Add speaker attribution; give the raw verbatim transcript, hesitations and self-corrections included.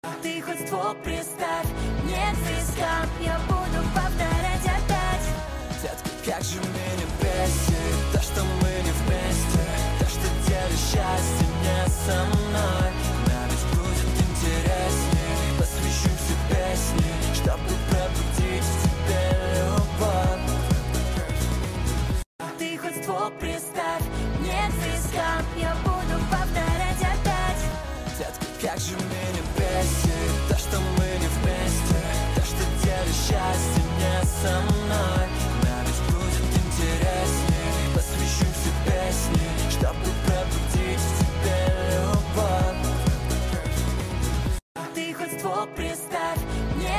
Speaker 1: Ты хоть ствол приставь мне к вискам, я буду повторять опять.
Speaker 2: Детка, как же мне не бесит то, что мы не вместе, то, что делишь счастье не со мной. Нам ведь будет интереснее, посвящу все песни, чтобы пробудить в тебе любовь.
Speaker 1: Ты хоть ствол приставь мне к вискам, я буду повторять опять.
Speaker 2: Детка, как же мне не бесит то, что мы не вместе, то, что делишь счастье не со мной.